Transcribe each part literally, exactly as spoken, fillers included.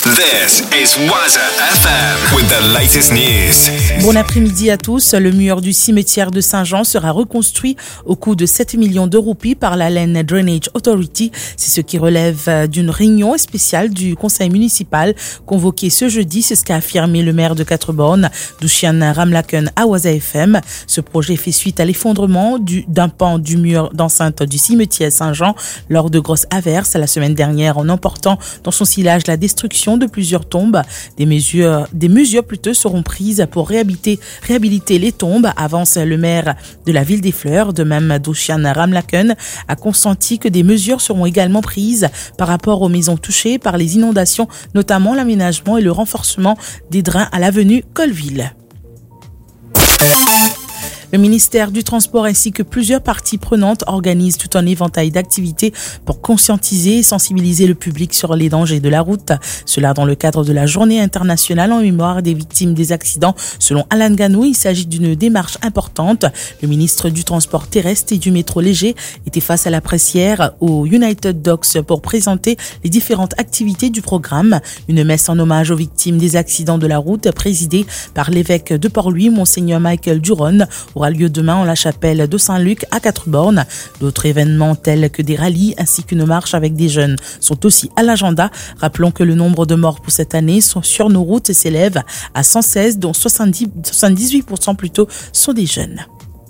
This is Waza F M with the latest news. Bon après-midi à tous. Le mur du cimetière de Saint-Jean sera reconstruit au coût de sept millions de roupies par la Land Drainage Authority. C'est ce qui relève d'une réunion spéciale du conseil municipal convoquée ce jeudi. C'est ce qu'a affirmé le maire de Quatre-Bornes, Dushan Ramlaken à Waza F M. Ce projet fait suite à l'effondrement du, d'un pan du mur d'enceinte du cimetière Saint-Jean lors de grosses averses la semaine dernière en emportant dans son sillage la destruction de plusieurs tombes. Des mesures, des mesures plutôt seront prises pour réhabiliter, réhabiliter les tombes, avance le maire de la ville des Fleurs. De même, Dushan Ramlaken a consenti que des mesures seront également prises par rapport aux maisons touchées par les inondations, notamment l'aménagement et le renforcement des drains à l'avenue Colville. Le ministère du Transport ainsi que plusieurs parties prenantes organisent tout un éventail d'activités pour conscientiser et sensibiliser le public sur les dangers de la route. Cela dans le cadre de la journée internationale en mémoire des victimes des accidents. Selon Alain Ganou, il s'agit d'une démarche importante. Le ministre du Transport terrestre et du métro léger était face à la presse hier au United Docks pour présenter les différentes activités du programme. Une messe en hommage aux victimes des accidents de la route présidée par l'évêque de Port-Louis, Monseigneur Michael Duron, aura lieu demain en la chapelle de Saint-Luc à Quatre-Bornes. D'autres événements tels que des rallyes ainsi qu'une marche avec des jeunes sont aussi à l'agenda. Rappelons que le nombre de morts pour cette année sur nos routes s'élève à cent seize, dont soixante-dix, soixante-dix-huit pour cent plutôt sont des jeunes.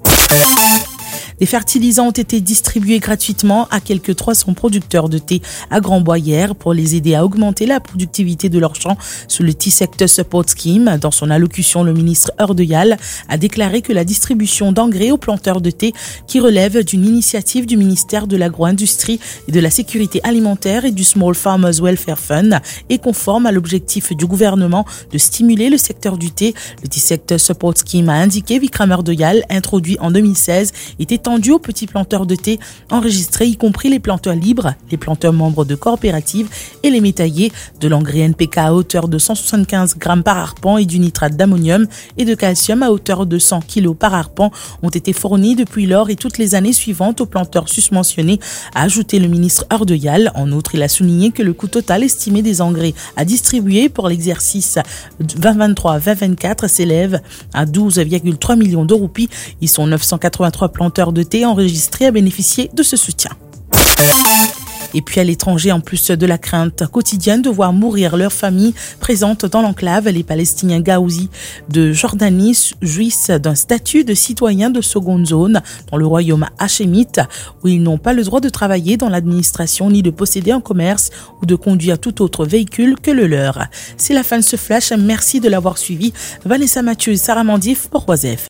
Des fertilisants ont été distribués gratuitement à quelques trois cents producteurs de thé à Grand-Bois pour les aider à augmenter la productivité de leurs champs sous le Tea Sector Support Scheme. Dans son allocution, le ministre Urdeyal a déclaré que la distribution d'engrais aux planteurs de thé, qui relève d'une initiative du ministère de l'Agro-Industrie et de la Sécurité Alimentaire et du Small Farmers Welfare Fund, est conforme à l'objectif du gouvernement de stimuler le secteur du thé. Le Tea Sector Support Scheme, a indiqué Vikram Urdeyal, introduit en deux mille seize, est étendu aux petits planteurs de thé enregistrés, y compris les planteurs libres, les planteurs membres de coopératives et les métayers. De l'engrais N P K à hauteur de cent soixante-quinze grammes par arpent et du nitrate d'ammonium et de calcium à hauteur de cent kilos par arpent ont été fournis depuis lors et toutes les années suivantes aux planteurs susmentionnés, a ajouté le ministre Urdeyal. En outre, il a souligné que le coût total estimé des engrais à distribuer pour l'exercice vingt vingt-trois vingt vingt-quatre s'élève à douze virgule trois millions de roupies. Ils sont neuf cent quatre-vingt-trois planteurs de thé enregistrés à bénéficier de ce soutien. Et puis à l'étranger, en plus de la crainte quotidienne de voir mourir leur famille présente dans l'enclave, les Palestiniens Gaouzi de Jordanie jouissent d'un statut de citoyen de seconde zone dans le royaume hachémite, où ils n'ont pas le droit de travailler dans l'administration ni de posséder un commerce ou de conduire tout autre véhicule que le leur. C'est la fin de ce flash. Merci de l'avoir suivi. Vanessa Mathieu et Sarah Mandif pour Waza F M.